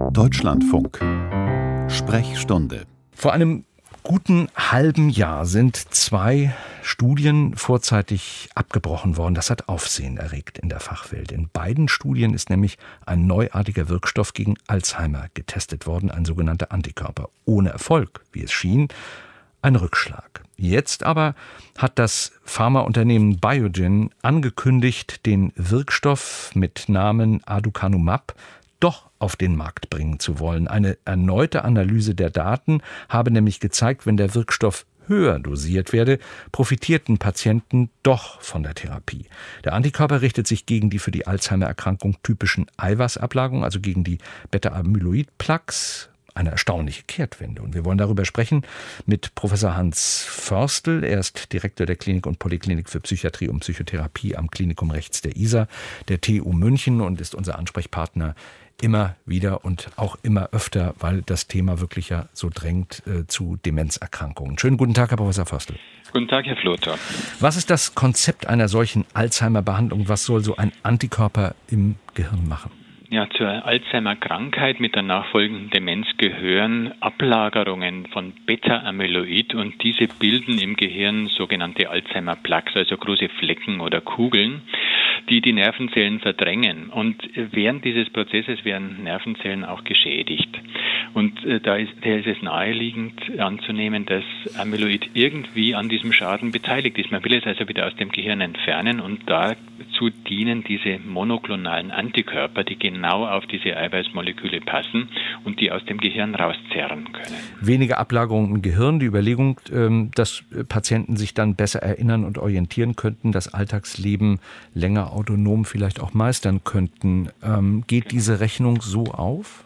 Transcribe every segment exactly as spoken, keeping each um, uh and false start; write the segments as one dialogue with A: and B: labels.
A: Deutschlandfunk. Sprechstunde.
B: Vor einem guten halben Jahr sind zwei Studien vorzeitig abgebrochen worden. Das hat Aufsehen erregt in der Fachwelt. In beiden Studien ist nämlich ein neuartiger Wirkstoff gegen Alzheimer getestet worden, ein sogenannter Antikörper. Ohne Erfolg, wie es schien, ein Rückschlag. Jetzt aber hat das Pharmaunternehmen Biogen angekündigt, den Wirkstoff mit Namen Aducanumab doch auf den Markt bringen zu wollen. Eine erneute Analyse der Daten habe nämlich gezeigt, wenn der Wirkstoff höher dosiert werde, profitierten Patienten doch von der Therapie. Der Antikörper richtet sich gegen die für die Alzheimer-Erkrankung typischen Eiweißablagerungen, also gegen die Beta-Amyloid-Plaques. Eine erstaunliche Kehrtwende. Und wir wollen darüber sprechen mit Professor Hans Förstl. Er ist Direktor der Klinik und Poliklinik für Psychiatrie und Psychotherapie am Klinikum Rechts der I S A der T U München und ist unser Ansprechpartner immer wieder und auch immer öfter, weil das Thema wirklich ja so drängt äh, zu Demenzerkrankungen. Schönen guten Tag, Herr Professor Förstl.
C: Guten Tag, Herr Flotter.
B: Was ist das Konzept einer solchen Alzheimer-Behandlung? Was soll so ein Antikörper im Gehirn machen?
C: Ja, zur Alzheimer-Krankheit mit der nachfolgenden Demenz gehören Ablagerungen von Beta-Amyloid und diese bilden im Gehirn sogenannte Alzheimer-Plaques, also große Flecken oder Kugeln, die die Nervenzellen verdrängen. Und während dieses Prozesses werden Nervenzellen auch geschädigt. Und äh, da ist, da ist es naheliegend anzunehmen, dass Amyloid irgendwie an diesem Schaden beteiligt ist. Man will es also wieder aus dem Gehirn entfernen und dazu dienen diese monoklonalen Antikörper, die genau auf diese Eiweißmoleküle passen und die aus dem Gehirn rauszerren können.
B: Weniger Ablagerungen im Gehirn, die Überlegung, ähm, dass Patienten sich dann besser erinnern und orientieren könnten, das Alltagsleben länger autonom vielleicht auch meistern könnten. Ähm, geht diese Rechnung so auf?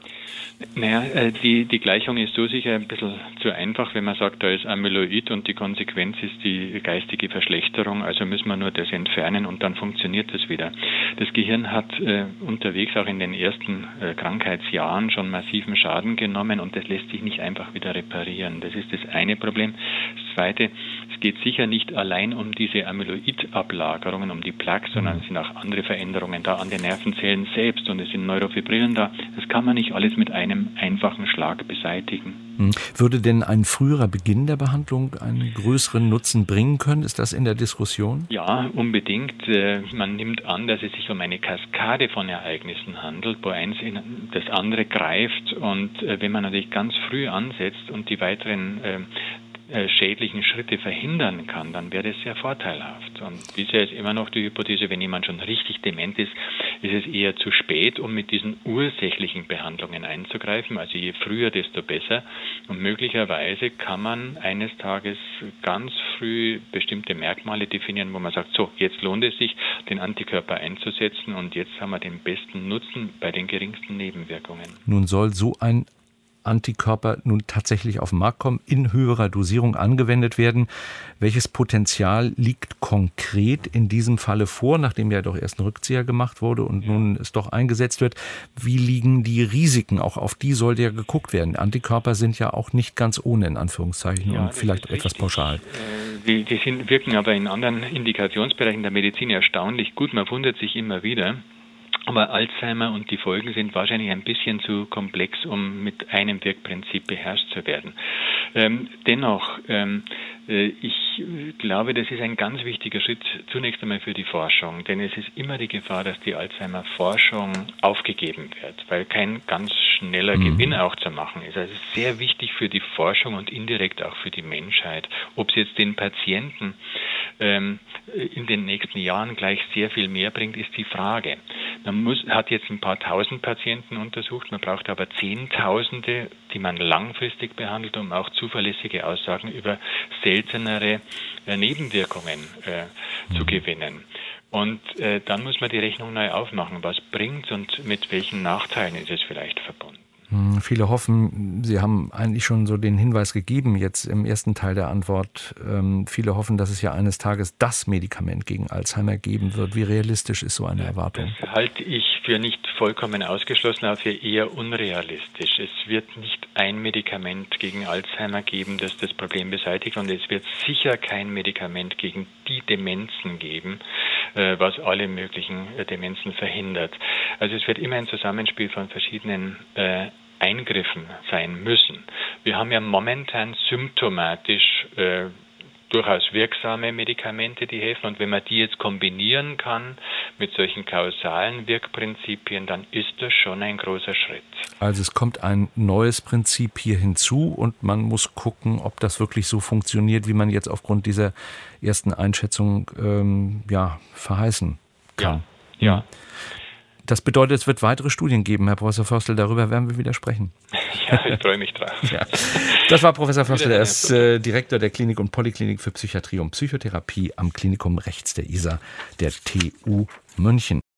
C: Naja, die, die Gleichung ist so sicher ein bisschen zu einfach, wenn man sagt, da ist Amyloid und die Konsequenz ist die geistige Verschlechterung, also müssen wir nur das entfernen und dann funktioniert das wieder. Das Gehirn hat äh, unterwegs auch in den ersten äh, Krankheitsjahren schon massiven Schaden genommen und das lässt sich nicht einfach wieder reparieren. Das ist das eine Problem. Das zweite, es geht sicher nicht allein um diese Amyloid-Ablagerungen, um die Plaques, sondern es sind auch andere Veränderungen da an den Nervenzellen selbst und es sind Neurofibrillen da. Das kann man nicht alles mit einem einfachen Schlag beseitigen.
B: Würde denn ein früherer Beginn der Behandlung einen größeren Nutzen bringen können? Ist das in der Diskussion?
C: Ja, unbedingt. Man nimmt an, dass es sich um eine Kaskade von Ereignissen handelt, wo eins in das andere greift. Und wenn man natürlich ganz früh ansetzt und die weiteren schädlichen Schritte verhindern kann, dann wäre das sehr vorteilhaft. Und bisher ist immer noch die Hypothese, wenn jemand schon richtig dement ist, ist es eher zu spät, um mit diesen ursächlichen Behandlungen einzugreifen. Also je früher, desto besser. Und möglicherweise kann man eines Tages ganz früh bestimmte Merkmale definieren, wo man sagt, so, jetzt lohnt es sich, den Antikörper einzusetzen und jetzt haben wir den besten Nutzen bei den geringsten Nebenwirkungen.
B: Nun soll so ein Antikörper nun tatsächlich auf den Markt kommen, in höherer Dosierung angewendet werden. Welches Potenzial liegt konkret in diesem Falle vor, nachdem ja doch erst ein Rückzieher gemacht wurde und nun es doch eingesetzt wird? Wie liegen die Risiken? Auch auf die sollte ja geguckt werden. Antikörper sind ja auch nicht ganz ohne, in Anführungszeichen,
C: ja,
B: und vielleicht etwas pauschal.
C: Die, die sind, wirken aber in anderen Indikationsbereichen der Medizin erstaunlich gut. Man wundert sich immer wieder. Aber Alzheimer und die Folgen sind wahrscheinlich ein bisschen zu komplex, um mit einem Wirkprinzip beherrscht zu werden. Ähm, dennoch, ähm, äh, ich glaube, das ist ein ganz wichtiger Schritt zunächst einmal für die Forschung, denn es ist immer die Gefahr, dass die Alzheimer-Forschung aufgegeben wird, weil kein ganz schneller mhm. Gewinn auch zu machen ist. Also es ist sehr wichtig für die Forschung und indirekt auch für die Menschheit. Ob es jetzt den Patienten ähm, in den nächsten Jahren gleich sehr viel mehr bringt, ist die Frage. Man muss, hat jetzt ein paar tausend Patienten untersucht, man braucht aber Zehntausende, die man langfristig behandelt, um auch zuverlässige Aussagen über seltenere äh, Nebenwirkungen äh, zu gewinnen. Und äh, dann muss man die Rechnung neu aufmachen. Was bringt und mit welchen Nachteilen ist es vielleicht verbunden?
B: Viele hoffen, Sie haben eigentlich schon so den Hinweis gegeben, jetzt im ersten Teil der Antwort, ähm, viele hoffen, dass es ja eines Tages das Medikament gegen Alzheimer geben wird. Wie realistisch ist so eine Erwartung?
C: Das halte ich für nicht vollkommen ausgeschlossen, aber für eher unrealistisch. Es wird nicht ein Medikament gegen Alzheimer geben, das das Problem beseitigt, und es wird sicher kein Medikament gegen die Demenzen geben, äh, was alle möglichen äh, Demenzen verhindert. Also es wird immer ein Zusammenspiel von verschiedenen äh, Eingriffen sein müssen. Wir haben ja momentan symptomatisch äh, durchaus wirksame Medikamente, die helfen. Und wenn man die jetzt kombinieren kann mit solchen kausalen Wirkprinzipien, dann ist das schon ein großer Schritt.
B: Also es kommt ein neues Prinzip hier hinzu und man muss gucken, ob das wirklich so funktioniert, wie man jetzt aufgrund dieser ersten Einschätzung ähm, ja, verheißen kann.
C: Ja, ja.
B: Das bedeutet, es wird weitere Studien geben, Herr Professor Förstl, darüber werden wir wieder sprechen.
C: Ja, ich freue mich drauf.
B: Ja. Das war Professor Förstl, er ist äh, Direktor der Klinik und Polyklinik für Psychiatrie und Psychotherapie am Klinikum rechts der I S A der T U München.